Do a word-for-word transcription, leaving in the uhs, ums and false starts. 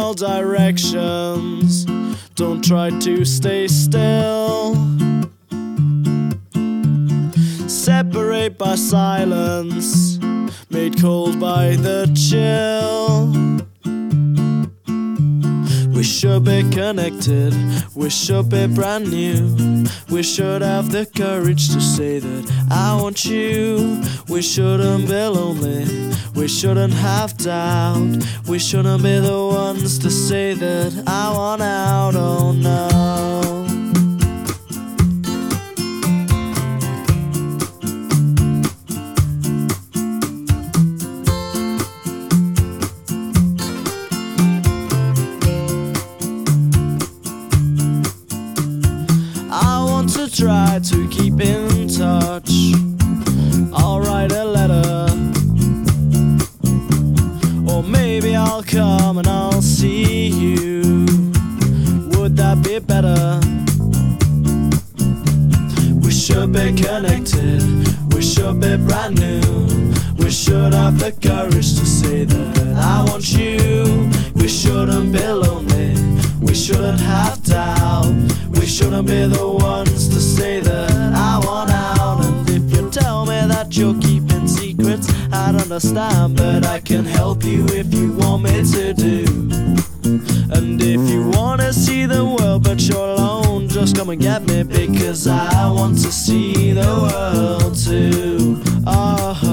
all directions. Don't try to stay still. Separate by silence, made cold by the chill. We should be connected, we should be brand new. We should have the courage to say that I want you. We shouldn't be lonely, we shouldn't have doubt. We shouldn't be the ones to say that I want out, oh no. To try to keep in touch, I'll write a letter, or maybe I'll come and I'll see you. Would that be better? We should be connected, we should be brand new. We should have the courage to say that I want you. We shouldn't be lonely, we shouldn't have doubt. We shouldn't be the ones to say that I want out. And if you tell me that you're keeping secrets, I'd understand, but I can help you if you want me to do. And if you wanna see the world but you're alone, just come and get me, because I want to see the world too. Oh.